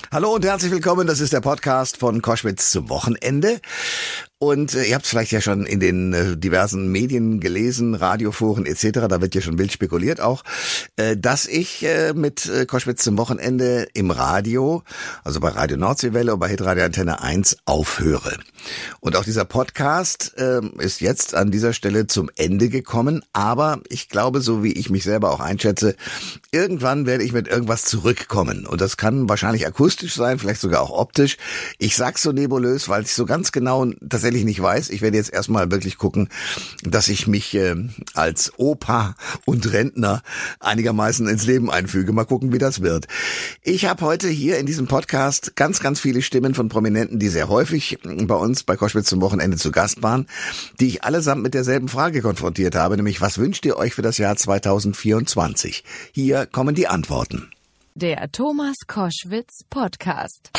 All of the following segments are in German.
Hallo und herzlich willkommen, das ist der Podcast von Koschwitz zum Wochenende. Und ihr habt es vielleicht ja schon in den diversen Medien gelesen, Radioforen etc., da wird ja schon wild spekuliert auch, dass ich mit Koschwitz zum Wochenende im Radio, also bei Radio Nordseewelle und bei Hitradio Antenne 1 aufhöre. Und auch dieser Podcast ist jetzt an dieser Stelle zum Ende gekommen, aber ich glaube, so wie ich mich selber auch einschätze, irgendwann werde ich mit irgendwas zurückkommen. Und das kann wahrscheinlich akustisch sein, vielleicht sogar auch optisch. Ich sag's so nebulös, weil ich so ganz genau tatsächlich nicht weiß. Ich werde jetzt erstmal wirklich gucken, dass ich mich als Opa und Rentner einigermaßen ins Leben einfüge. Mal gucken, wie das wird. Ich habe heute hier in diesem Podcast ganz, ganz viele Stimmen von Prominenten, die sehr häufig bei uns bei Koschwitz zum Wochenende zu Gast waren, die ich allesamt mit derselben Frage konfrontiert habe, nämlich was wünscht ihr euch für das Jahr 2024? Hier kommen die Antworten. Der Thomas Koschwitz Podcast.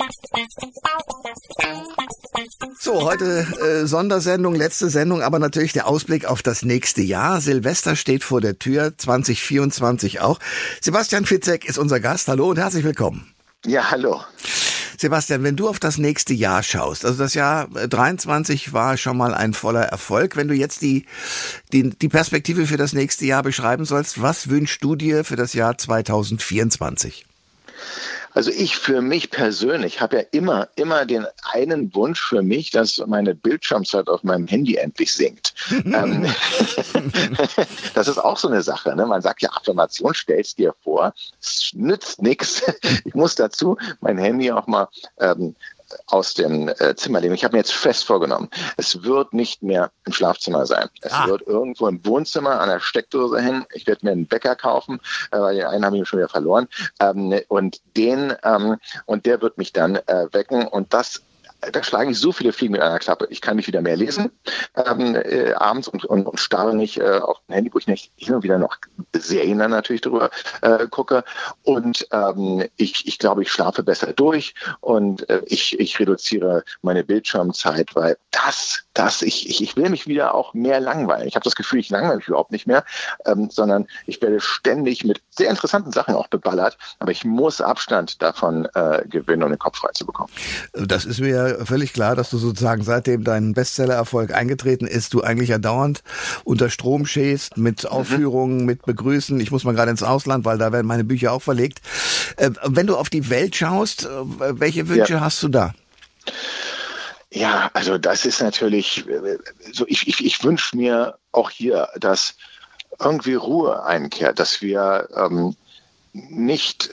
So, heute Sondersendung, letzte Sendung, aber natürlich der Ausblick auf das nächste Jahr. Silvester steht vor der Tür, 2024 auch. Sebastian Fitzek ist unser Gast. Hallo und herzlich willkommen. Ja, hallo. Sebastian, wenn du auf das nächste Jahr schaust, also das Jahr 23 war schon mal ein voller Erfolg. Wenn du jetzt die Perspektive für das nächste Jahr beschreiben sollst, was wünschst du dir für das Jahr 2024? Also ich für mich persönlich habe ja immer den einen Wunsch für mich, dass meine Bildschirmzeit auf meinem Handy endlich sinkt. Das ist auch so eine Sache. Ne? Man sagt ja, Affirmation, stell's dir vor. Es nützt nichts. Ich muss dazu mein Handy auch mal aus dem Zimmer legen. Ich habe mir jetzt fest vorgenommen, es wird nicht mehr im Schlafzimmer sein. Es wird irgendwo im Wohnzimmer an der Steckdose hängen. Ich werde mir einen Wecker kaufen, weil den einen habe ich schon wieder verloren. Und der wird mich dann wecken. Und da schlagen ich so viele Fliegen mit einer Klappe. Ich kann nicht wieder mehr lesen abends und starre nicht auf ein Handy, wo ich nicht hin und wieder noch Serien dann natürlich drüber gucke. Und ich glaube, ich schlafe besser durch und ich reduziere meine Bildschirmzeit, weil ich will mich wieder auch mehr langweilen. Ich habe das Gefühl, ich langweile mich überhaupt nicht mehr, sondern ich werde ständig mit sehr interessanten Sachen auch beballert, aber ich muss Abstand davon gewinnen, um den Kopf frei zu bekommen. Das ist mir ja völlig klar, dass du sozusagen seitdem dein Bestseller-Erfolg eingetreten ist, du eigentlich ja dauernd unter Strom stehst mit Aufführungen, mit Begrüßen. Ich muss mal gerade ins Ausland, weil da werden meine Bücher auch verlegt. Wenn du auf die Welt schaust, welche Wünsche hast du da? Ja, also das ist natürlich so, ich wünsche mir auch hier, dass irgendwie Ruhe einkehrt, dass wir nicht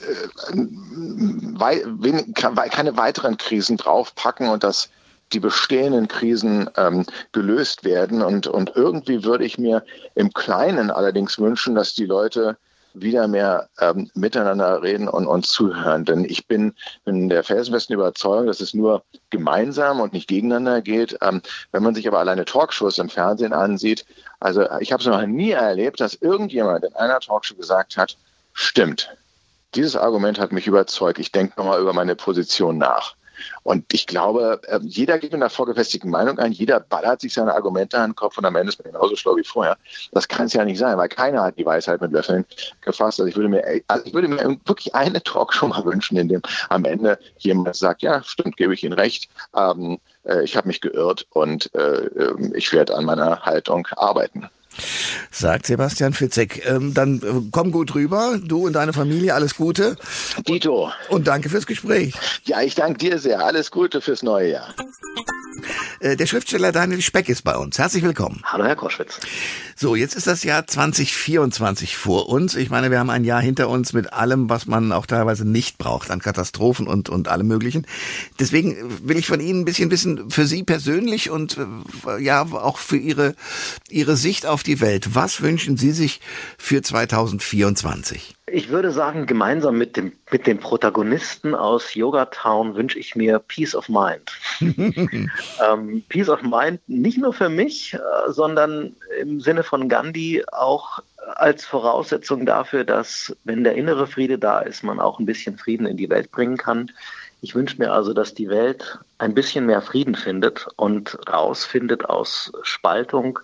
keine weiteren Krisen draufpacken und dass die bestehenden Krisen gelöst werden. Und irgendwie würde ich mir im Kleinen allerdings wünschen, dass die Leute wieder mehr miteinander reden und zuhören. Denn ich bin der felsenfesten Überzeugung, dass es nur gemeinsam und nicht gegeneinander geht. Wenn man sich aber alleine Talkshows im Fernsehen ansieht, also ich habe es noch nie erlebt, dass irgendjemand in einer Talkshow gesagt hat, stimmt, dieses Argument hat mich überzeugt. Ich denke nochmal über meine Position nach. Und ich glaube, jeder geht mit einer vorgefestigten Meinung ein, jeder ballert sich seine Argumente an den Kopf und am Ende ist man genauso schlau wie vorher. Das kann es ja nicht sein, weil keiner hat die Weisheit mit Löffeln gefasst. Also ich würde mir wirklich eine Talkshow mal wünschen, in dem am Ende jemand sagt, ja, stimmt, gebe ich Ihnen recht, ich habe mich geirrt und ich werde an meiner Haltung arbeiten. Sagt Sebastian Fitzek. Dann komm gut rüber, du und deine Familie, alles Gute. Dito. Und danke fürs Gespräch. Ja, ich danke dir sehr. Alles Gute fürs neue Jahr. Der Schriftsteller Daniel Speck ist bei uns. Herzlich willkommen. Hallo, Herr Koschwitz. So, jetzt ist das Jahr 2024 vor uns. Ich meine, wir haben ein Jahr hinter uns mit allem, was man auch teilweise nicht braucht, an Katastrophen und allem Möglichen. Deswegen will ich von Ihnen ein bisschen wissen, für Sie persönlich und ja auch für Ihre Sicht auf die Welt. Was wünschen Sie sich für 2024? Ich würde sagen, gemeinsam mit dem Protagonisten aus Yoga Town wünsche ich mir Peace of Mind. Peace of Mind nicht nur für mich, sondern im Sinne von Gandhi auch als Voraussetzung dafür, dass, wenn der innere Friede da ist, man auch ein bisschen Frieden in die Welt bringen kann. Ich wünsche mir also, dass die Welt ein bisschen mehr Frieden findet und rausfindet aus Spaltung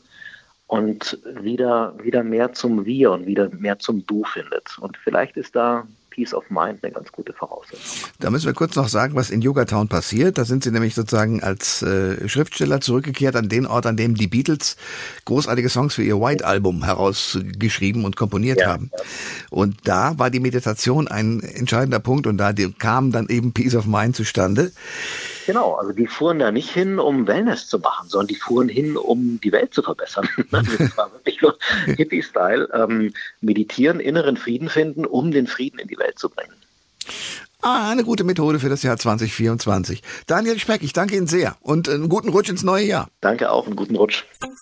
und wieder mehr zum Wir und wieder mehr zum Du findet. Und vielleicht ist da Peace of Mind eine ganz gute Voraussetzung. Da müssen wir kurz noch sagen, was in Yogatown passiert. Da sind Sie nämlich sozusagen als Schriftsteller zurückgekehrt an den Ort, an dem die Beatles großartige Songs für ihr White-Album herausgeschrieben und komponiert haben. Ja. Und da war die Meditation ein entscheidender Punkt und da kam dann eben Peace of Mind zustande. Genau, also die fuhren da nicht hin, um Wellness zu machen, sondern die fuhren hin, um die Welt zu verbessern. Das war wirklich nur Hippie-Style. Meditieren, inneren Frieden finden, um den Frieden in die Welt zu bringen. Eine gute Methode für das Jahr 2024. Daniel Speck, ich danke Ihnen sehr und einen guten Rutsch ins neue Jahr. Danke auch, einen guten Rutsch.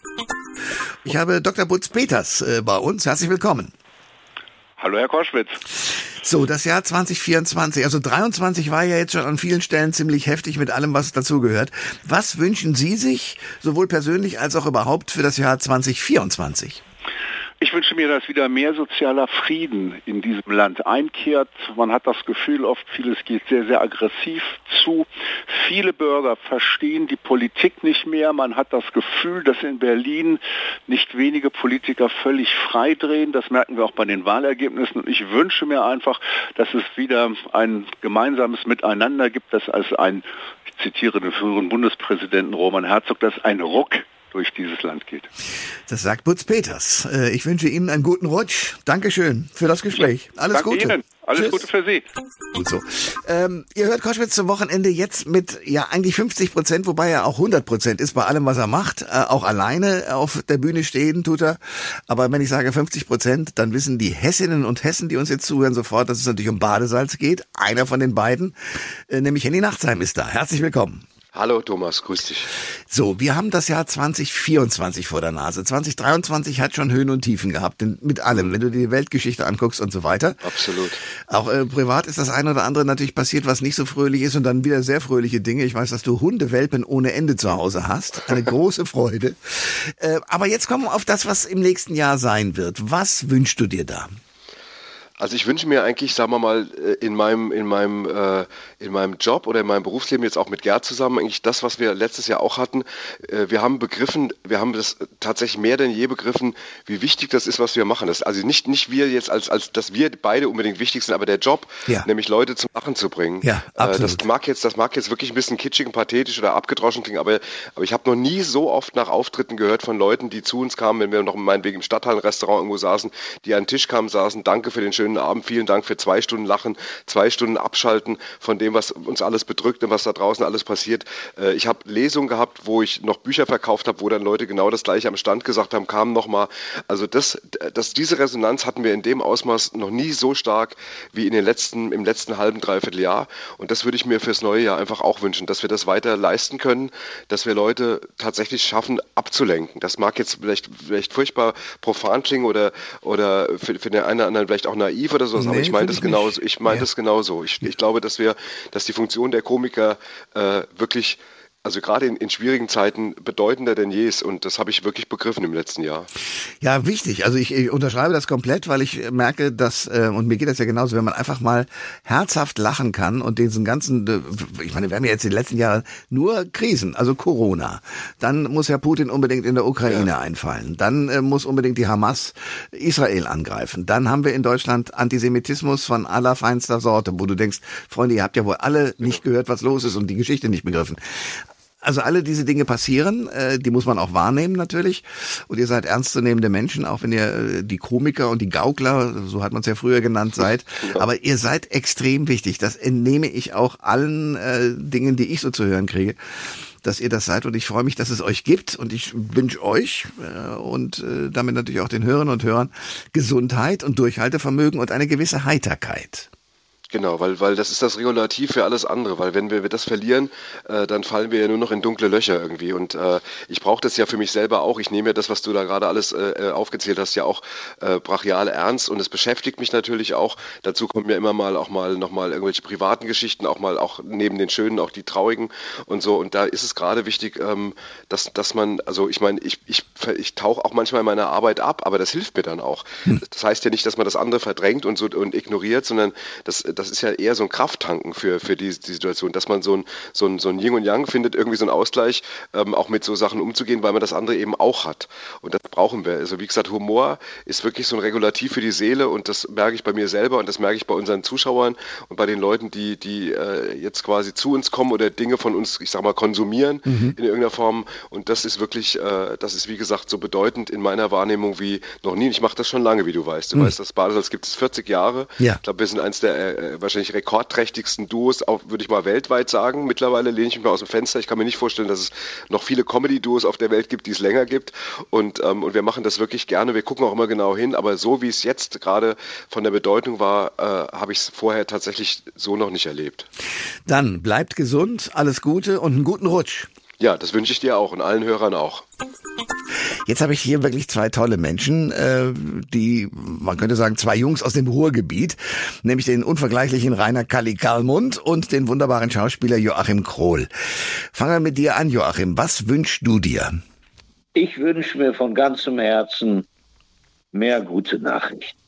Ich habe Dr. Butz-Peters bei uns. Herzlich willkommen. Hallo, Herr Koschwitz. So, das Jahr 2024, also 23 war ja jetzt schon an vielen Stellen ziemlich heftig mit allem, was dazugehört. Was wünschen Sie sich, sowohl persönlich als auch überhaupt, für das Jahr 2024? Ich wünsche mir, dass wieder mehr sozialer Frieden in diesem Land einkehrt. Man hat das Gefühl, oft vieles geht sehr, sehr aggressiv zu. Viele Bürger verstehen die Politik nicht mehr. Man hat das Gefühl, dass in Berlin nicht wenige Politiker völlig frei drehen. Das merken wir auch bei den Wahlergebnissen. Und ich wünsche mir einfach, dass es wieder ein gemeinsames Miteinander gibt, dass als ich zitiere den früheren Bundespräsidenten Roman Herzog, dass ein Ruck durch dieses Land geht. Das sagt Butz-Peters. Ich wünsche Ihnen einen guten Rutsch. Dankeschön für das Gespräch. Alles Gute. Danke Ihnen. Alles Tschüss. Gute für Sie. Gut so. Ihr hört Koschwitz zum Wochenende jetzt mit eigentlich 50%, wobei er auch 100% ist bei allem, was er macht. Auch alleine auf der Bühne stehen tut er. Aber wenn ich sage 50%, dann wissen die Hessinnen und Hessen, die uns jetzt zuhören, sofort, dass es natürlich um Badesalz geht. Einer von den beiden, nämlich Henny Nachtsheim ist da. Herzlich willkommen. Hallo Thomas, grüß dich. So, wir haben das Jahr 2024 vor der Nase. 2023 hat schon Höhen und Tiefen gehabt, mit allem, wenn du dir die Weltgeschichte anguckst und so weiter. Absolut. Auch privat ist das eine oder andere natürlich passiert, was nicht so fröhlich ist und dann wieder sehr fröhliche Dinge. Ich weiß, dass du Hundewelpen ohne Ende zu Hause hast. Eine große Freude. Aber jetzt kommen wir auf das, was im nächsten Jahr sein wird. Was wünschst du dir da? Also ich wünsche mir eigentlich, sagen wir mal, in meinem Job oder in meinem Berufsleben jetzt auch mit Gerd zusammen, eigentlich das, was wir letztes Jahr auch hatten. Wir haben das tatsächlich mehr denn je begriffen, wie wichtig das ist, was wir machen. Also nicht wir jetzt als dass wir beide unbedingt wichtig sind, aber der Job, nämlich Leute zum Lachen zu bringen. Ja, absolut. Das mag jetzt wirklich ein bisschen kitschig und pathetisch oder abgedroschen klingen, aber ich habe noch nie so oft nach Auftritten gehört von Leuten, die zu uns kamen, wenn wir noch meinetwegen im Stadthallenrestaurant irgendwo saßen, die an den Tisch kamen, saßen, danke für den schönen Abend, vielen Dank für 2 Stunden Lachen, 2 Stunden Abschalten von dem, was uns alles bedrückt und was da draußen alles passiert. Ich habe Lesungen gehabt, wo ich noch Bücher verkauft habe, wo dann Leute genau das Gleiche am Stand gesagt haben, kamen nochmal. Also diese Resonanz hatten wir in dem Ausmaß noch nie so stark wie im letzten halben, dreiviertel Jahr. Und das würde ich mir fürs neue Jahr einfach auch wünschen, dass wir das weiter leisten können, dass wir Leute tatsächlich schaffen, abzulenken. Das mag jetzt vielleicht furchtbar profan klingen oder für den einen oder anderen vielleicht auch naiv oder so, aber ich meine das genauso. Das genauso. Ich glaube, dass die Funktion der Komiker wirklich, also gerade in schwierigen Zeiten, bedeutender denn je ist. Und das habe ich wirklich begriffen im letzten Jahr. Ja, wichtig. Also ich unterschreibe das komplett, weil ich merke, dass, und mir geht das ja genauso, wenn man einfach mal herzhaft lachen kann und diesen ganzen, ich meine, wir haben ja jetzt in den letzten Jahren nur Krisen, also Corona. Dann muss ja Putin unbedingt in der Ukraine einfallen. Dann muss unbedingt die Hamas Israel angreifen. Dann haben wir in Deutschland Antisemitismus von allerfeinster Sorte, wo du denkst, Freunde, ihr habt ja wohl alle nicht gehört, was los ist und die Geschichte nicht begriffen. Also alle diese Dinge passieren, die muss man auch wahrnehmen natürlich. Und ihr seid ernstzunehmende Menschen, auch wenn ihr die Komiker und die Gaukler, so hat man es ja früher genannt, seid. Aber ihr seid extrem wichtig. Das entnehme ich auch allen Dingen, die ich so zu hören kriege, dass ihr das seid. Und ich freue mich, dass es euch gibt. Und ich wünsche euch und damit natürlich auch den Hörerinnen und Hörern Gesundheit und Durchhaltevermögen und eine gewisse Heiterkeit. Genau, weil das ist das Regulativ für alles andere, weil wenn wir das verlieren, dann fallen wir ja nur noch in dunkle Löcher irgendwie und ich brauche das ja für mich selber auch. Ich nehme ja das, was du da gerade alles aufgezählt hast, ja auch brachial ernst und es beschäftigt mich natürlich auch. Dazu kommen ja immer mal nochmal irgendwelche privaten Geschichten, auch neben den schönen, auch die traurigen und so und da ist es gerade wichtig, dass man, also ich meine, ich tauche auch manchmal in meiner Arbeit ab, aber das hilft mir dann auch. Das heißt ja nicht, dass man das andere verdrängt und ignoriert, sondern das ist ja eher so ein Krafttanken für die Situation, dass man so ein Yin und Yang findet, irgendwie so einen Ausgleich, auch mit so Sachen umzugehen, weil man das andere eben auch hat. Und das brauchen wir. Also wie gesagt, Humor ist wirklich so ein Regulativ für die Seele und das merke ich bei mir selber und das merke ich bei unseren Zuschauern und bei den Leuten, die jetzt quasi zu uns kommen oder Dinge von uns, ich sag mal, konsumieren in irgendeiner Form. Und das ist wirklich, das ist wie gesagt so bedeutend in meiner Wahrnehmung wie noch nie. Ich mache das schon lange, wie du weißt. Du weißt, das Badesalz gibt es 40 Jahre. Ja. Ich glaube, wir sind eines der wahrscheinlich rekordträchtigsten Duos, auch würde ich mal weltweit sagen. Mittlerweile lehne ich mich mal aus dem Fenster. Ich kann mir nicht vorstellen, dass es noch viele Comedy-Duos auf der Welt gibt, die es länger gibt. Und wir machen das wirklich gerne. Wir gucken auch immer genau hin. Aber so wie es jetzt gerade von der Bedeutung war, habe ich es vorher tatsächlich so noch nicht erlebt. Dann bleibt gesund, alles Gute und einen guten Rutsch. Ja, das wünsche ich dir auch und allen Hörern auch. Jetzt habe ich hier wirklich zwei tolle Menschen, die, man könnte sagen, zwei Jungs aus dem Ruhrgebiet, nämlich den unvergleichlichen Rainer Kalli-Kallmund und den wunderbaren Schauspieler Joachim Krohl. Fangen wir mit dir an, Joachim. Was wünschst du dir? Ich wünsche mir von ganzem Herzen mehr gute Nachrichten.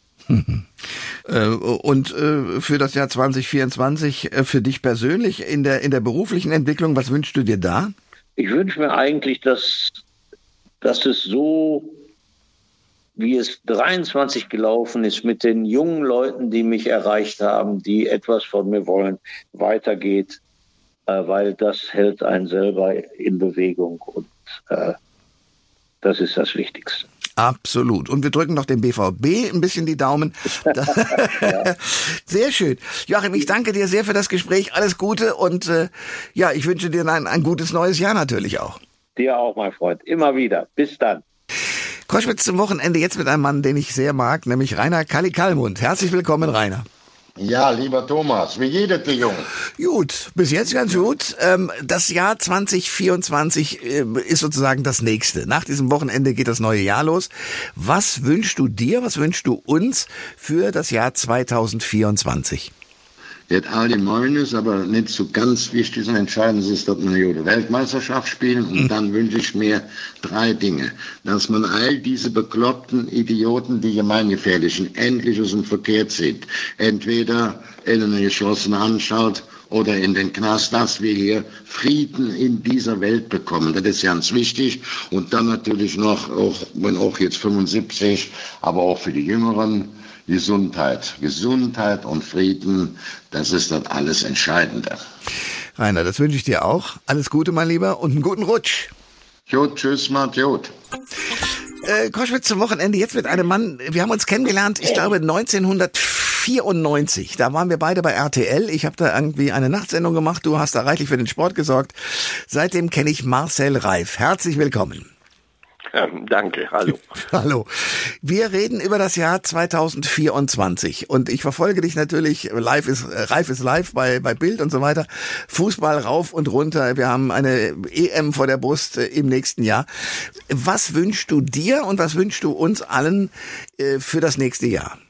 Und für das Jahr 2024 für dich persönlich in der beruflichen Entwicklung, was wünschst du dir da? Ich wünsche mir eigentlich, dass es so, wie es 23 gelaufen ist, mit den jungen Leuten, die mich erreicht haben, die etwas von mir wollen, weitergeht, weil das hält einen selber in Bewegung und das ist das Wichtigste. Absolut. Und wir drücken noch dem BVB ein bisschen die Daumen. Ja. Sehr schön. Joachim, ich danke dir sehr für das Gespräch. Alles Gute und ich wünsche dir ein gutes neues Jahr natürlich auch. Dir auch, mein Freund. Immer wieder. Bis dann. Koschwitz zum Wochenende jetzt mit einem Mann, den ich sehr mag, nämlich Rainer Kalli-Kallmund. Herzlich willkommen, Rainer. Ja, lieber Thomas, wie geht es dir, Junge? Gut, bis jetzt ganz gut. Das Jahr 2024 ist sozusagen das nächste. Nach diesem Wochenende geht das neue Jahr los. Was wünschst du dir, was wünschst du uns für das Jahr 2024? Jetzt allgemeines, aber nicht so ganz wichtig, so entscheidend ist, dass wir eine Weltmeisterschaft spielen. Und dann wünsche ich mir 3 Dinge. Dass man all diese bekloppten Idioten, die gemeingefährlichen, endlich aus dem Verkehr zieht. Entweder in eine geschlossene Anstalt oder in den Knast, dass wir hier Frieden in dieser Welt bekommen. Das ist ganz wichtig. Und dann natürlich noch, auch jetzt 75, aber auch für die Jüngeren, Gesundheit und Frieden, das ist das alles Entscheidende. Rainer, das wünsche ich dir auch. Alles Gute, mein Lieber, und einen guten Rutsch. Gut, tschüss, macht gut. Koschwitz zum Wochenende jetzt mit einem Mann, wir haben uns kennengelernt, ich glaube 1994. Da waren wir beide bei RTL. Ich habe da irgendwie eine Nachtsendung gemacht. Du hast da reichlich für den Sport gesorgt. Seitdem kenne ich Marcel Reif. Herzlich willkommen. Danke, hallo. Hallo. Wir reden über das Jahr 2024 und ich verfolge dich natürlich, Reif ist live bei Bild und so weiter, Fußball rauf und runter, wir haben eine EM vor der Brust im nächsten Jahr. Was wünschst du dir und was wünschst du uns allen für das nächste Jahr?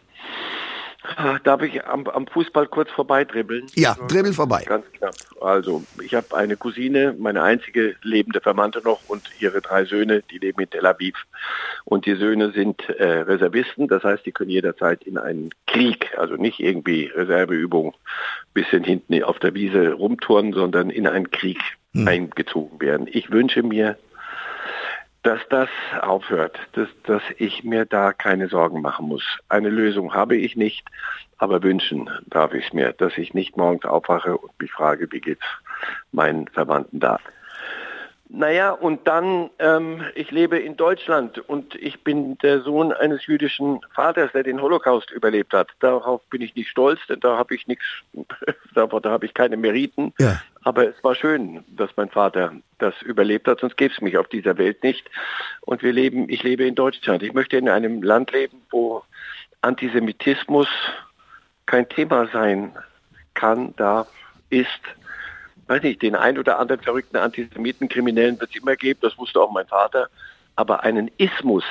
Darf ich am Fußball kurz vorbeidribbeln? Ja, dribbel vorbei. Ganz knapp. Also, ich habe eine Cousine, meine einzige lebende Verwandte noch und ihre 3 Söhne, die leben in Tel Aviv. Und die Söhne sind Reservisten, das heißt, die können jederzeit in einen Krieg, also nicht irgendwie Reserveübung, bisschen hinten auf der Wiese rumturnen, sondern in einen Krieg eingezogen werden. Ich wünsche mir, dass das aufhört, dass ich mir da keine Sorgen machen muss. Eine Lösung habe ich nicht, aber wünschen darf ich es mir, dass ich nicht morgens aufwache und mich frage, wie geht's meinen Verwandten da. Naja, und dann, ich lebe in Deutschland und ich bin der Sohn eines jüdischen Vaters, der den Holocaust überlebt hat. Darauf bin ich nicht stolz, denn da habe ich nichts, da habe ich keine Meriten. Ja. Aber es war schön, dass mein Vater das überlebt hat, sonst gäbe es mich auf dieser Welt nicht. Und ich lebe in Deutschland. Ich möchte in einem Land leben, wo Antisemitismus kein Thema sein kann, ist. Weiß nicht, den ein oder anderen verrückten Antisemiten, Kriminellen wird es immer geben, das wusste auch mein Vater. Aber einen Ismus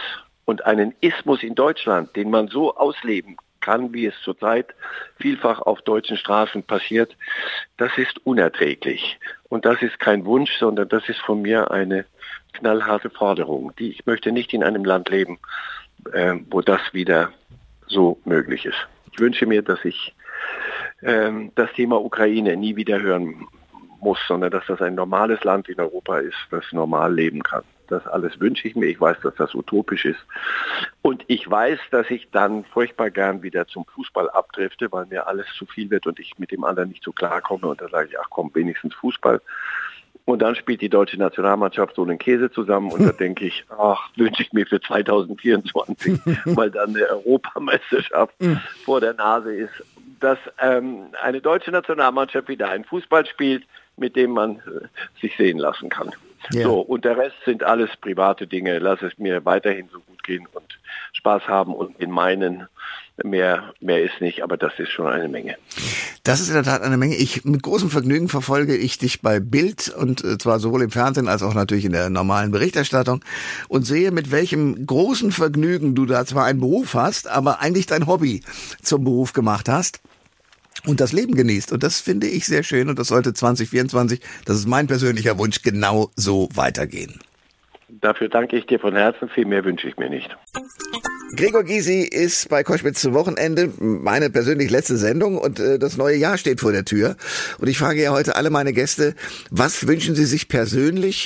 in Deutschland, den man so ausleben kann, wie es zurzeit vielfach auf deutschen Straßen passiert, das ist unerträglich. Und das ist kein Wunsch, sondern das ist von mir eine knallharte Forderung. Ich möchte nicht in einem Land leben, wo das wieder so möglich ist. Ich wünsche mir, dass ich das Thema Ukraine nie wieder hören muss, sondern dass das ein normales Land in Europa ist, das normal leben kann. Das alles wünsche ich mir. Ich weiß, dass das utopisch ist. Und ich weiß, dass ich dann furchtbar gern wieder zum Fußball abdrifte, weil mir alles zu viel wird und ich mit dem anderen nicht so klarkomme. Und da sage ich, ach komm, wenigstens Fußball. Und dann spielt die deutsche Nationalmannschaft so einen Käse zusammen und da denke ich, ach, wünsche ich mir für 2024, weil dann eine Europameisterschaft vor der Nase ist, dass eine deutsche Nationalmannschaft wieder einen Fußball spielt, mit dem man sich sehen lassen kann. Yeah. So, und der Rest sind alles private Dinge. Lass es mir weiterhin so gut gehen und Spaß haben und in meinen mehr ist nicht, aber das ist schon eine Menge. Das ist in der Tat eine Menge. Mit großem Vergnügen verfolge ich dich bei Bild und zwar sowohl im Fernsehen als auch natürlich in der normalen Berichterstattung und sehe, mit welchem großen Vergnügen du da zwar einen Beruf hast, aber eigentlich dein Hobby zum Beruf gemacht hast. Und das Leben genießt. Und das finde ich sehr schön. Und das sollte 2024, das ist mein persönlicher Wunsch, genau so weitergehen. Dafür danke ich dir von Herzen. Viel mehr wünsche ich mir nicht. Gregor Gysi ist bei Koschwitz zum Wochenende, meine persönlich letzte Sendung. Und das neue Jahr steht vor der Tür. Und ich frage ja heute alle meine Gäste, was wünschen sie sich persönlich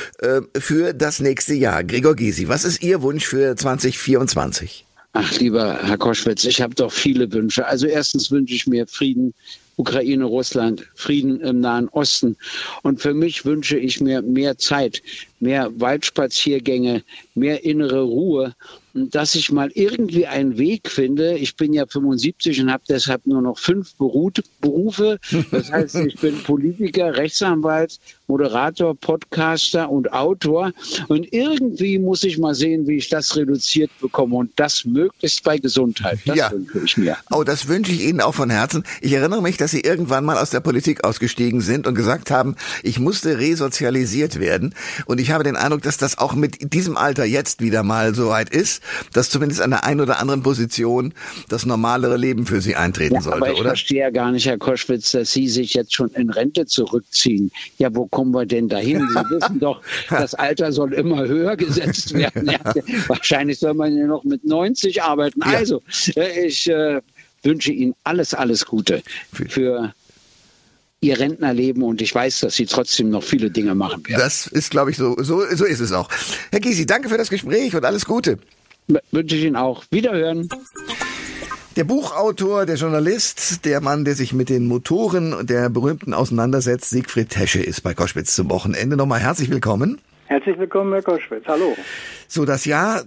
für das nächste Jahr? Gregor Gysi, was ist Ihr Wunsch für 2024? Ach, lieber Herr Koschwitz, ich habe doch viele Wünsche. Also erstens wünsche ich mir Frieden, Ukraine, Russland, Frieden im Nahen Osten. Und für mich wünsche ich mir mehr Zeit, mehr Waldspaziergänge, mehr innere Ruhe. Und dass ich mal irgendwie einen Weg finde. Ich bin ja 75 und habe deshalb nur noch 5 Berufe. Das heißt, ich bin Politiker, Rechtsanwalt, Moderator, Podcaster und Autor. Und irgendwie muss ich mal sehen, wie ich das reduziert bekomme. Und das möglichst bei Gesundheit. Das wünsche ich mir. Oh, das wünsche ich Ihnen auch von Herzen. Ich erinnere mich, dass Sie irgendwann mal aus der Politik ausgestiegen sind und gesagt haben, ich musste resozialisiert werden. Und ich habe den Eindruck, dass das auch mit diesem Alter jetzt wieder mal so weit ist, dass zumindest an der einen oder anderen Position das normalere Leben für Sie eintreten sollte, aber ich verstehe ja gar nicht, Herr Koschwitz, dass Sie sich jetzt schon in Rente zurückziehen. Ja, wo kommen wir denn dahin? Sie wissen doch, das Alter soll immer höher gesetzt werden. Ja, wahrscheinlich soll man ja noch mit 90 arbeiten. Ja. Also, ich wünsche Ihnen alles Gute für Ihr Rentnerleben und ich weiß, dass Sie trotzdem noch viele Dinge machen werden. Das ist, glaube ich, so ist es auch. Herr Gysi, danke für das Gespräch und alles Gute. Wünsche ich Ihnen auch. Wiederhören. Der Buchautor, der Journalist, der Mann, der sich mit den Motoren der Berühmten auseinandersetzt, Siegfried Tesche ist bei Koschwitz zum Wochenende. Nochmal herzlich willkommen. Herzlich willkommen, Herr Koschwitz. Hallo. So, das Jahr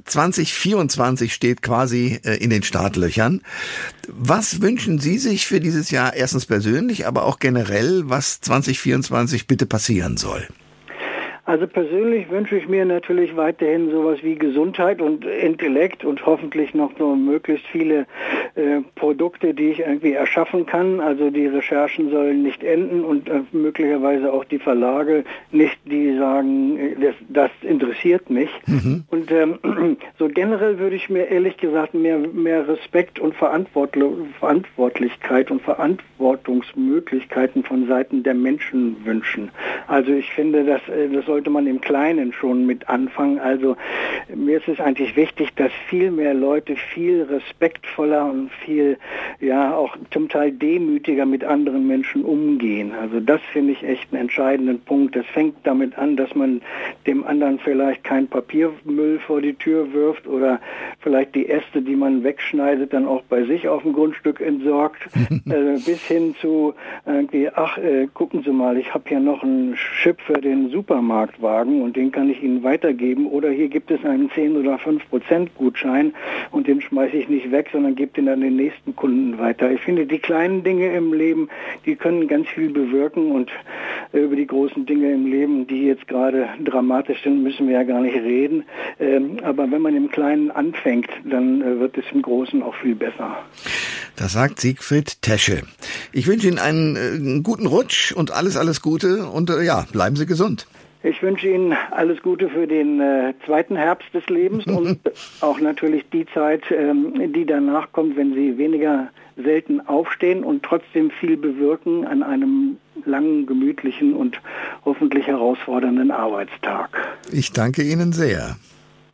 2024 steht quasi in den Startlöchern. Was wünschen Sie sich für dieses Jahr erstens persönlich, aber auch generell, was 2024 bitte passieren soll? Also persönlich wünsche ich mir natürlich weiterhin sowas wie Gesundheit und Intellekt und hoffentlich noch so möglichst viele Produkte, die ich irgendwie erschaffen kann. Also die Recherchen sollen nicht enden und möglicherweise auch die Verlage nicht, die sagen, das interessiert mich. Mhm. Und so generell würde ich mir ehrlich gesagt mehr Respekt und Verantwortlichkeit und Verantwortungsmöglichkeiten von Seiten der Menschen wünschen. Also ich finde, das sollte man im Kleinen schon mit anfangen. Also mir ist es eigentlich wichtig, dass viel mehr Leute viel respektvoller und viel, ja, auch zum Teil demütiger mit anderen Menschen umgehen. Also das finde ich echt einen entscheidenden Punkt. Das fängt damit an, dass man dem anderen vielleicht kein Papiermüll vor die Tür wirft oder vielleicht die Äste, die man wegschneidet, dann auch bei sich auf dem Grundstück entsorgt, bis hin zu irgendwie, gucken Sie mal, ich habe hier noch einen Chip für den Supermarktwagen und den kann ich Ihnen weitergeben oder hier gibt es einen 10 oder 5% Gutschein und den schmeiße ich nicht weg, sondern gebe den an den nächsten Kunden weiter. Ich finde, die kleinen Dinge im Leben, die können ganz viel bewirken und über die großen Dinge im Leben, die jetzt gerade dramatisch sind, müssen wir ja gar nicht reden. Aber wenn man im Kleinen anfängt, dann wird es im Großen auch viel besser. Das sagt Siegfried Tesche. Ich wünsche Ihnen einen guten Rutsch und alles Gute und bleiben Sie gesund. Ich wünsche Ihnen alles Gute für den zweiten Herbst des Lebens und auch natürlich die Zeit, die danach kommt, wenn Sie weniger selten aufstehen und trotzdem viel bewirken an einem langen, gemütlichen und hoffentlich herausfordernden Arbeitstag. Ich danke Ihnen sehr.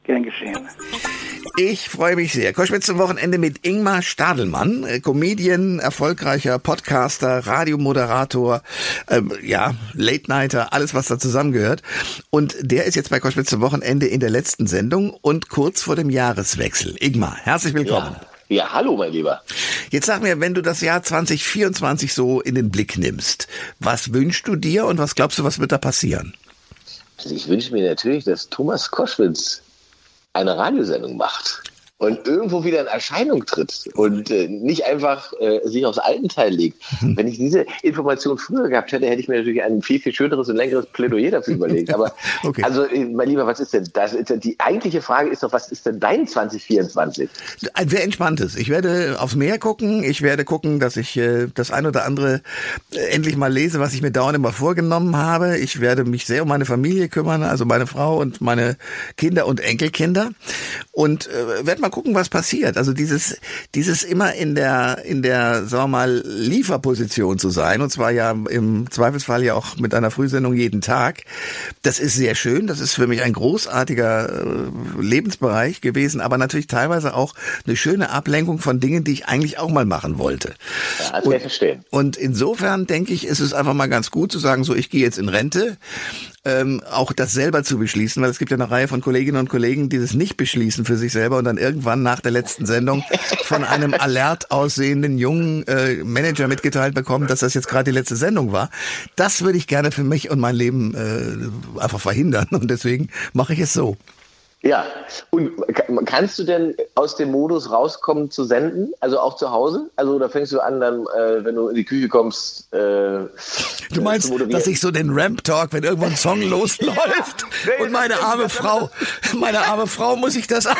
Gern geschehen. Ich freue mich sehr. Koschwitz zum Wochenende mit Ingmar Stadelmann, Comedian, erfolgreicher Podcaster, Radiomoderator, Late-Nighter, alles was da zusammengehört. Und der ist jetzt bei Koschwitz zum Wochenende in der letzten Sendung und kurz vor dem Jahreswechsel. Ingmar, herzlich willkommen. Ja, hallo, mein Lieber. Jetzt sag mir, wenn du das Jahr 2024 so in den Blick nimmst, was wünschst du dir und was glaubst du, was wird da passieren? Also ich wünsche mir natürlich, dass Thomas Koschwitz eine Radiosendung macht und irgendwo wieder in Erscheinung tritt und nicht einfach sich aufs Altenteil legt. Wenn ich diese Information früher gehabt hätte, hätte ich mir natürlich ein viel, viel schöneres und längeres Plädoyer dafür überlegt. Aber okay. Also, mein Lieber, was ist denn das? Die eigentliche Frage ist doch, was ist denn dein 2024? Ein sehr entspanntes. Ich werde aufs Meer gucken. Ich werde gucken, dass ich das ein oder andere endlich mal lese, was ich mir dauernd immer vorgenommen habe. Ich werde mich sehr um meine Familie kümmern, also meine Frau und meine Kinder und Enkelkinder. Und werde mal gucken, was passiert. Also dieses immer in der, sagen wir mal, Lieferposition zu sein, und zwar ja im Zweifelsfall ja auch mit einer Frühsendung jeden Tag. Das ist sehr schön. Das ist für mich ein großartiger Lebensbereich gewesen, aber natürlich teilweise auch eine schöne Ablenkung von Dingen, die ich eigentlich auch mal machen wollte. Ja, das kann ich verstehen. Und insofern denke ich, ist es einfach mal ganz gut zu sagen, so, ich gehe jetzt in Rente. Auch das selber zu beschließen, weil es gibt ja eine Reihe von Kolleginnen und Kollegen, die das nicht beschließen für sich selber und dann irgendwann nach der letzten Sendung von einem alert aussehenden jungen Manager mitgeteilt bekommen, dass das jetzt gerade die letzte Sendung war. Das würde ich gerne für mich und mein Leben einfach verhindern und deswegen mache ich es so. Ja, und kannst du denn aus dem Modus rauskommen zu senden, also auch zu Hause? Also da fängst du an, dann, wenn du in die Küche kommst, du meinst, dass ich so den Ramp-Talk, wenn irgendwo ein Song losläuft und meine arme Frau muss ich das...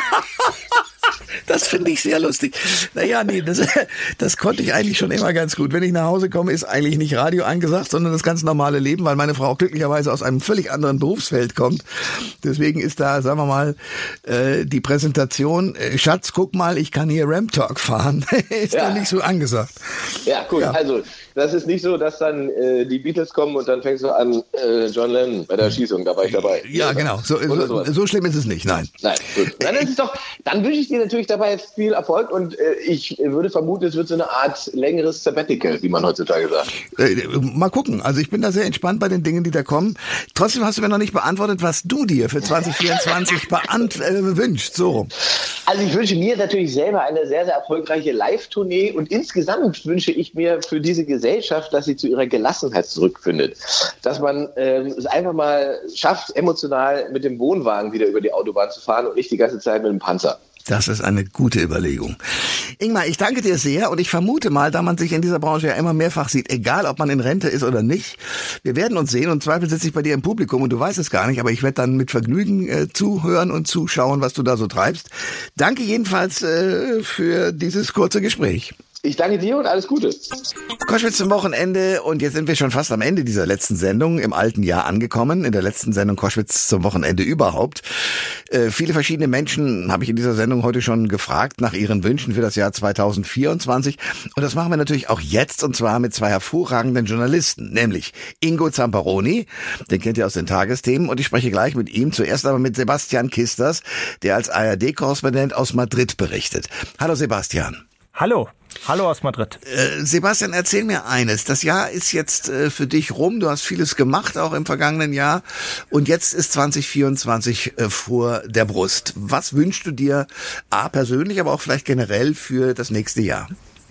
Das finde ich sehr lustig. Naja, nee, das konnte ich eigentlich schon immer ganz gut. Wenn ich nach Hause komme, ist eigentlich nicht Radio angesagt, sondern das ganz normale Leben, weil meine Frau glücklicherweise aus einem völlig anderen Berufsfeld kommt. Deswegen ist da, sagen wir mal, die Präsentation, Schatz, guck mal, ich kann hier Ramp-Talk fahren, ist da nicht so angesagt. Ja, gut, also das ist nicht so, dass dann die Beatles kommen und dann fängst du an, John Lennon bei der Schießung, da war ich dabei. Ja, genau, so schlimm ist es nicht, nein. Nein, gut. Dann wünsche ich dir natürlich dabei viel Erfolg und ich würde vermuten, es wird so eine Art längeres Sabbatical, wie man heutzutage sagt. Mal gucken, also ich bin da sehr entspannt bei den Dingen, die da kommen. Trotzdem hast du mir noch nicht beantwortet, was du dir für 2024 wünschst, so. Also ich wünsche mir natürlich selber eine sehr, sehr erfolgreiche Live-Tournee und insgesamt wünsche ich mir für diese Gesellschaft, dass sie zu ihrer Gelassenheit zurückfindet. Dass man es einfach mal schafft, emotional mit dem Wohnwagen wieder über die Autobahn zu fahren und nicht die ganze Zeit mit dem Panzer. Das ist eine gute Überlegung. Ingmar, ich danke dir sehr und ich vermute mal, da man sich in dieser Branche ja immer mehrfach sieht, egal ob man in Rente ist oder nicht, wir werden uns sehen und im Zweifel sitze ich bei dir im Publikum und du weißt es gar nicht, aber ich werde dann mit Vergnügen zuhören und zuschauen, was du da so treibst. Danke jedenfalls für dieses kurze Gespräch. Ich danke dir und alles Gute. Koschwitz zum Wochenende und jetzt sind wir schon fast am Ende dieser letzten Sendung im alten Jahr angekommen, in der letzten Sendung Koschwitz zum Wochenende überhaupt. Viele verschiedene Menschen habe ich in dieser Sendung heute schon gefragt nach ihren Wünschen für das Jahr 2024 und das machen wir natürlich auch jetzt und zwar mit zwei hervorragenden Journalisten, nämlich Ingo Zamperoni, den kennt ihr aus den Tagesthemen und ich spreche gleich mit ihm, zuerst aber mit Sebastian Kisters, der als ARD-Korrespondent aus Madrid berichtet. Hallo Sebastian. Hallo aus Madrid. Sebastian, erzähl mir eines. Das Jahr ist jetzt für dich rum. Du hast vieles gemacht, auch im vergangenen Jahr. Und jetzt ist 2024 vor der Brust. Was wünschst du dir, persönlich, aber auch vielleicht generell für das nächste Jahr?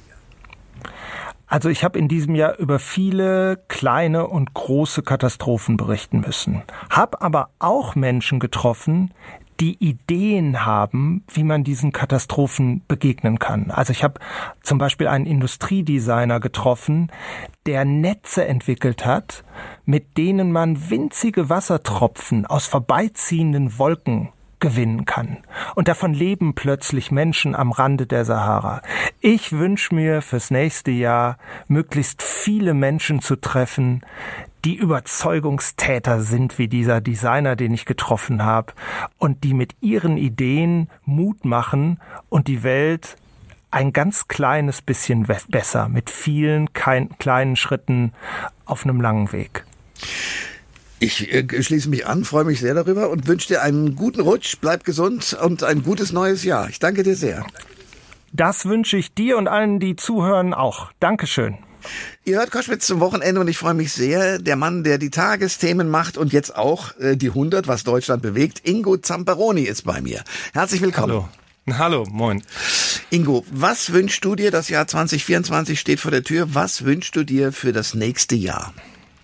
Also ich habe in diesem Jahr über viele kleine und große Katastrophen berichten müssen. Hab aber auch Menschen getroffen, die Ideen haben, wie man diesen Katastrophen begegnen kann. Also ich habe zum Beispiel einen Industriedesigner getroffen, der Netze entwickelt hat, mit denen man winzige Wassertropfen aus vorbeiziehenden Wolken gewinnen kann. Und davon leben plötzlich Menschen am Rande der Sahara. Ich wünsche mir fürs nächste Jahr, möglichst viele Menschen zu treffen, die Überzeugungstäter sind wie dieser Designer, den ich getroffen habe und die mit ihren Ideen Mut machen und die Welt ein ganz kleines bisschen besser, mit vielen kleinen Schritten auf einem langen Weg. Ich schließe mich an, freue mich sehr darüber und wünsche dir einen guten Rutsch, bleib gesund und ein gutes neues Jahr. Ich danke dir sehr. Das wünsche ich dir und allen, die zuhören, auch. Dankeschön. Ihr hört Koschwitz zum Wochenende und ich freue mich sehr. Der Mann, der die Tagesthemen macht und jetzt auch die 100, was Deutschland bewegt, Ingo Zamperoni ist bei mir. Herzlich willkommen. Hallo, moin. Ingo, was wünschst du dir? Das Jahr 2024 steht vor der Tür. Was wünschst du dir für das nächste Jahr?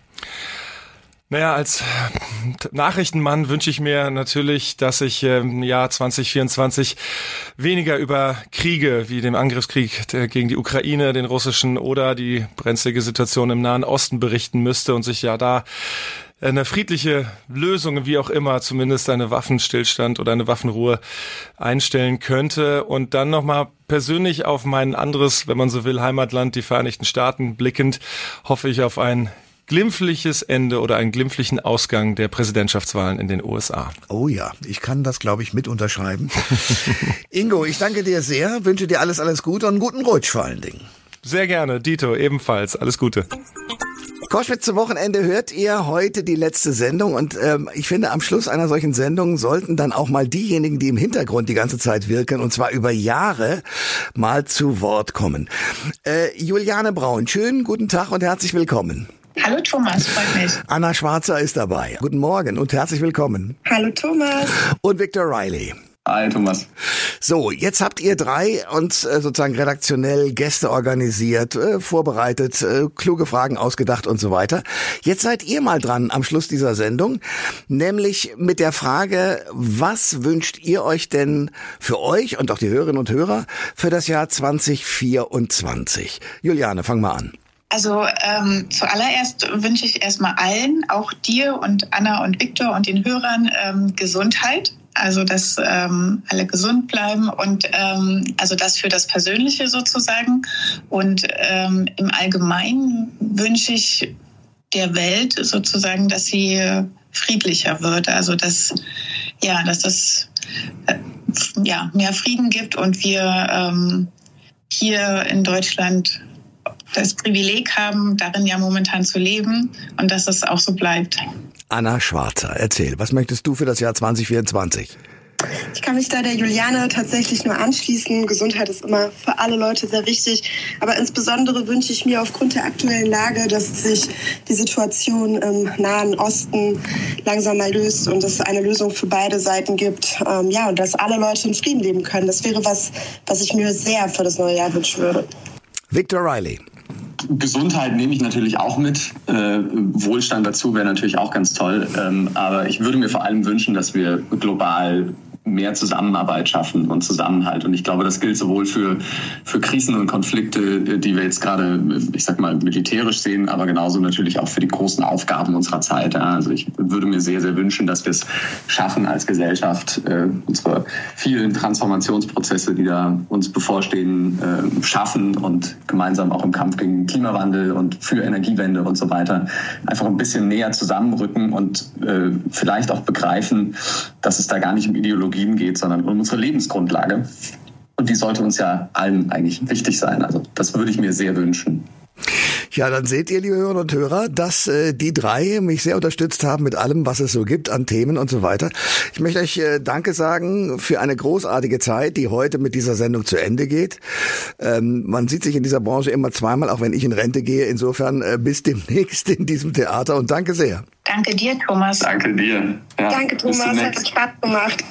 Naja, als Nachrichtenmann wünsche ich mir natürlich, dass ich im Jahr 2024 weniger über Kriege wie dem Angriffskrieg gegen die Ukraine, den russischen oder die brenzlige Situation im Nahen Osten berichten müsste und sich ja da eine friedliche Lösung, wie auch immer, zumindest eine Waffenstillstand oder eine Waffenruhe einstellen könnte. Und dann nochmal persönlich auf mein anderes, wenn man so will, Heimatland, die Vereinigten Staaten blickend, hoffe ich auf ein glimpfliches Ende oder einen glimpflichen Ausgang der Präsidentschaftswahlen in den USA. Oh ja, ich kann das, glaube ich, mit unterschreiben. Ingo, ich danke dir sehr, wünsche dir alles Gute und einen guten Rutsch vor allen Dingen. Sehr gerne, Dito, ebenfalls. Alles Gute. Koschwitz zum Wochenende hört ihr heute die letzte Sendung und ich finde, am Schluss einer solchen Sendung sollten dann auch mal diejenigen, die im Hintergrund die ganze Zeit wirken und zwar über Jahre, mal zu Wort kommen. Juliane Braun, schönen guten Tag und herzlich willkommen. Hallo Thomas, freut mich. Anna Schwarzer ist dabei. Guten Morgen und herzlich willkommen. Hallo Thomas. Und Victor Riley. Hi Thomas. So, jetzt habt ihr drei uns sozusagen redaktionell Gäste organisiert, vorbereitet, kluge Fragen ausgedacht und so weiter. Jetzt seid ihr mal dran am Schluss dieser Sendung, nämlich mit der Frage, was wünscht ihr euch denn für euch und auch die Hörerinnen und Hörer für das Jahr 2024? Juliane, fang mal an. Also zuallererst wünsche ich erstmal allen, auch dir und Anna und Victor und den Hörern Gesundheit. Also dass alle gesund bleiben und also das für das Persönliche sozusagen. Und im Allgemeinen wünsche ich der Welt sozusagen, dass sie friedlicher wird. Also dass es mehr Frieden gibt und wir hier in Deutschland das Privileg haben, darin ja momentan zu leben und dass es auch so bleibt. Anna Schwarzer, erzähl, was möchtest du für das Jahr 2024? Ich kann mich da der Juliane tatsächlich nur anschließen. Gesundheit ist immer für alle Leute sehr wichtig. Aber insbesondere wünsche ich mir aufgrund der aktuellen Lage, dass sich die Situation im Nahen Osten langsam mal löst und es eine Lösung für beide Seiten gibt. Und dass alle Leute in Frieden leben können. Das wäre was ich mir sehr für das neue Jahr wünschen würde. Victor Riley. Gesundheit nehme ich natürlich auch mit. Wohlstand dazu wäre natürlich auch ganz toll. Aber ich würde mir vor allem wünschen, dass wir global mehr Zusammenarbeit schaffen und Zusammenhalt. Und ich glaube, das gilt sowohl für Krisen und Konflikte, die wir jetzt gerade, ich sag mal, militärisch sehen, aber genauso natürlich auch für die großen Aufgaben unserer Zeit. Also ich würde mir sehr, sehr wünschen, dass wir es schaffen als Gesellschaft, unsere vielen Transformationsprozesse, die da uns bevorstehen, schaffen und gemeinsam auch im Kampf gegen Klimawandel und für Energiewende und so weiter einfach ein bisschen näher zusammenrücken und vielleicht auch begreifen, dass es da gar nicht um Ideologie geht, sondern um unsere Lebensgrundlage. Und die sollte uns ja allen eigentlich wichtig sein. Also das würde ich mir sehr wünschen. Ja, dann seht ihr, liebe Hörerinnen und Hörer, dass die drei mich sehr unterstützt haben mit allem, was es so gibt an Themen und so weiter. Ich möchte euch Danke sagen für eine großartige Zeit, die heute mit dieser Sendung zu Ende geht. Man sieht sich in dieser Branche immer zweimal, auch wenn ich in Rente gehe. Insofern bis demnächst in diesem Theater und danke sehr. Danke dir, Thomas. Danke dir. Ja, danke, Thomas. Hat Spaß gemacht.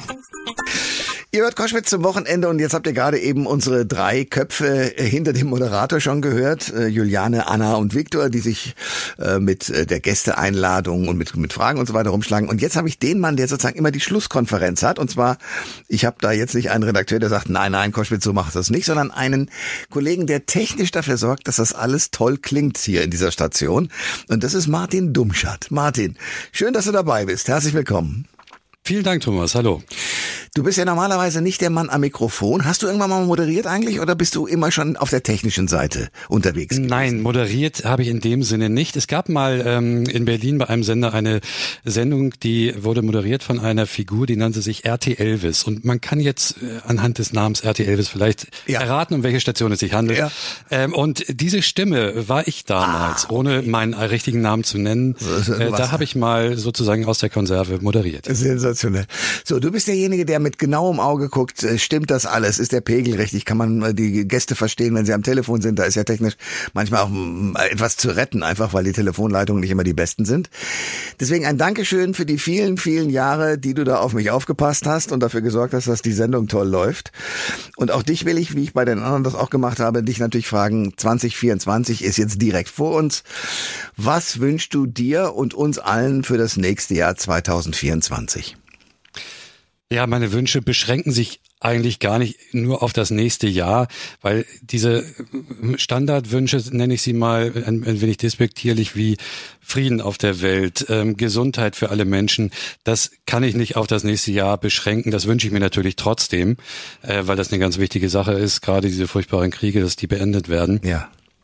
Ihr hört Koschwitz zum Wochenende und jetzt habt ihr gerade eben unsere drei Köpfe hinter dem Moderator schon gehört. Juliane, Anna und Victor, die sich mit der Gästeeinladung und mit Fragen und so weiter rumschlagen. Und jetzt habe ich den Mann, der sozusagen immer die Schlusskonferenz hat. Und zwar, ich habe da jetzt nicht einen Redakteur, der sagt, nein, Koschwitz, so macht das nicht, sondern einen Kollegen, der technisch dafür sorgt, dass das alles toll klingt hier in dieser Station. Und das ist Martin Dumschat. Martin, schön, dass du dabei bist. Herzlich willkommen. Vielen Dank, Thomas. Hallo. Du bist ja normalerweise nicht der Mann am Mikrofon. Hast du irgendwann mal moderiert eigentlich oder bist du immer schon auf der technischen Seite unterwegs gewesen? Nein, moderiert habe ich in dem Sinne nicht. Es gab mal in Berlin bei einem Sender eine Sendung, die wurde moderiert von einer Figur, die nannte sich RT Elvis. Und man kann jetzt anhand des Namens RT Elvis vielleicht erraten, um welche Station es sich handelt. Ja. Und diese Stimme war ich damals, ohne meinen richtigen Namen zu nennen. Da habe ich mal sozusagen aus der Konserve moderiert. Sensationell. So, du bist derjenige, der mit genauem Auge guckt, stimmt das alles? Ist der Pegel richtig? Kann man die Gäste verstehen, wenn sie am Telefon sind? Da ist ja technisch manchmal auch etwas zu retten, einfach weil die Telefonleitungen nicht immer die besten sind. Deswegen ein Dankeschön für die vielen, vielen Jahre, die du da auf mich aufgepasst hast und dafür gesorgt hast, dass die Sendung toll läuft. Und auch dich will ich, wie ich bei den anderen das auch gemacht habe, dich natürlich fragen, 2024 ist jetzt direkt vor uns. Was wünschst du dir und uns allen für das nächste Jahr 2024? Ja, meine Wünsche beschränken sich eigentlich gar nicht nur auf das nächste Jahr, weil diese Standardwünsche, nenne ich sie mal ein wenig despektierlich, wie Frieden auf der Welt, Gesundheit für alle Menschen, das kann ich nicht auf das nächste Jahr beschränken. Das wünsche ich mir natürlich trotzdem, weil das eine ganz wichtige Sache ist, gerade diese furchtbaren Kriege, dass die beendet werden. Ja.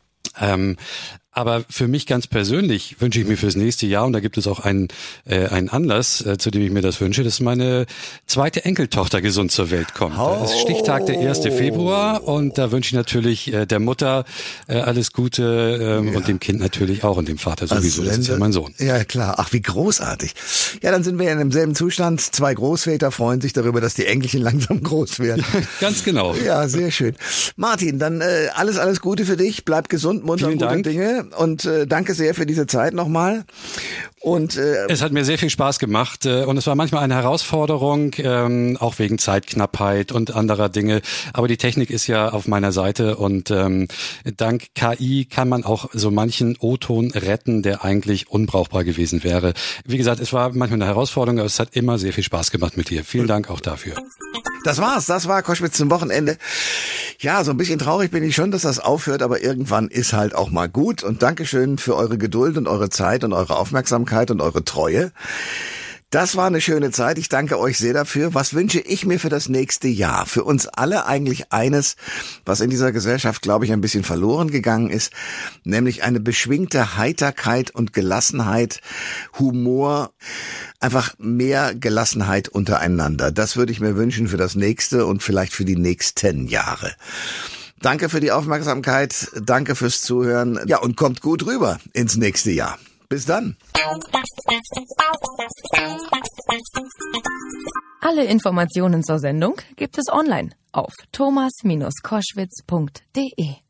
Aber für mich ganz persönlich wünsche ich mir fürs nächste Jahr, und da gibt es auch einen Anlass, zu dem ich mir das wünsche, dass meine zweite Enkeltochter gesund zur Welt kommt. Das ist Stichtag der 1. Februar und da wünsche ich natürlich der Mutter alles Gute und dem Kind natürlich auch und dem Vater sowieso. Das ist ja mein Sohn. Ja, klar. Ach, wie großartig. Ja, dann sind wir ja in demselben Zustand. 2 Großväter freuen sich darüber, dass die Enkelchen langsam groß werden. Ganz genau. Ja, sehr schön. Martin, dann alles Gute für dich. Bleib gesund, munter und gute Dinge. Und danke sehr für diese Zeit nochmal. Und es hat mir sehr viel Spaß gemacht und es war manchmal eine Herausforderung, auch wegen Zeitknappheit und anderer Dinge. Aber die Technik ist ja auf meiner Seite und dank KI kann man auch so manchen O-Ton retten, der eigentlich unbrauchbar gewesen wäre. Wie gesagt, es war manchmal eine Herausforderung, aber es hat immer sehr viel Spaß gemacht mit dir. Vielen Dank auch dafür. Das war's. Das war Koschwitz zum Wochenende. Ja, so ein bisschen traurig bin ich schon, dass das aufhört, aber irgendwann ist halt auch mal gut. Und Dankeschön für eure Geduld und eure Zeit und eure Aufmerksamkeit und eure Treue. Das war eine schöne Zeit. Ich danke euch sehr dafür. Was wünsche ich mir für das nächste Jahr? Für uns alle eigentlich eines, was in dieser Gesellschaft, glaube ich, ein bisschen verloren gegangen ist, nämlich eine beschwingte Heiterkeit und Gelassenheit, Humor, einfach mehr Gelassenheit untereinander. Das würde ich mir wünschen für das nächste und vielleicht für die nächsten Jahre. Danke für die Aufmerksamkeit, danke fürs Zuhören. Ja, und kommt gut rüber ins nächste Jahr. Bis dann. Alle Informationen zur Sendung gibt es online auf thomas-koschwitz.de.